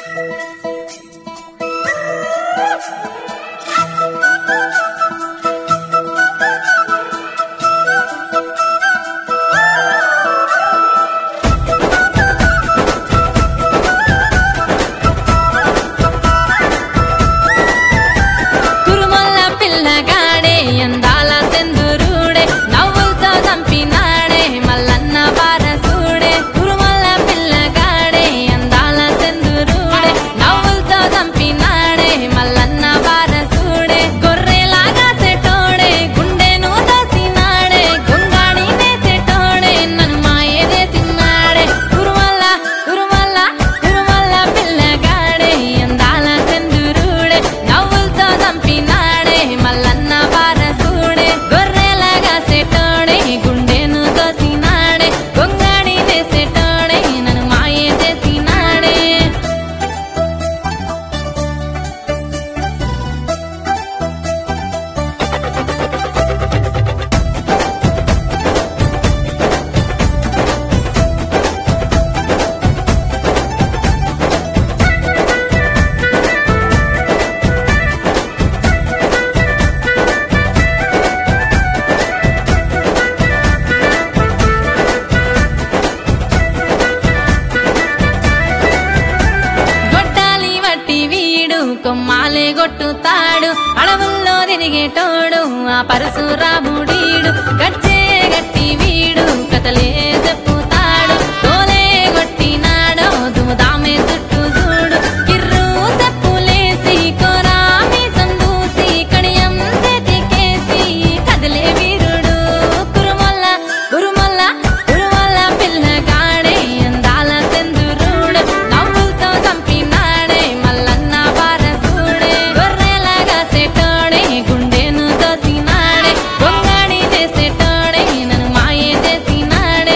కొమ్మాలే గొట్టుతాడు అడవుల్లో తిరిగేటోడు ఆ పరశురాముడీడు గట్టే గట్టి వీడు కథలే చెప్పుతాడు తోలే గొట్టినాడో దుముదామే చుట్టూ చూడు కిర్రు చెప్పులేసి కోరామి సందూసి కడియం చేతికేసి కదిలే వీరుడు కురుమల్ల కురుమల్ల కురుమల్ల పిల్లగాడే అందాల చంద్రుడు నవ్వులతో చంపినాడే మల్లన్న వారసుడే గొర్రెలాగా సెటోడే గుండెను దోసినాడే గొంగడి చేసేటోడే నన్ను మాయే చేసినాడే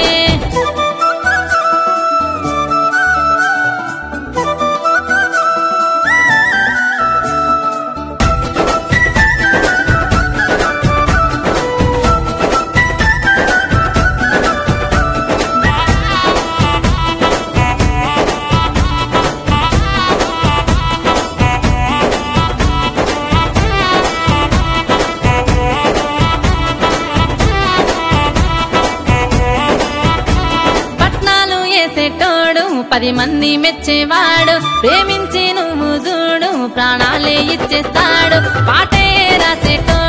పట్నాలు వేసేటోడు 10 మంది మెచ్చేవాడు ప్రేమించి నువ్వు చూడు ప్రాణాలే ఇచ్చేస్తాడు పాటే రాసేటోడు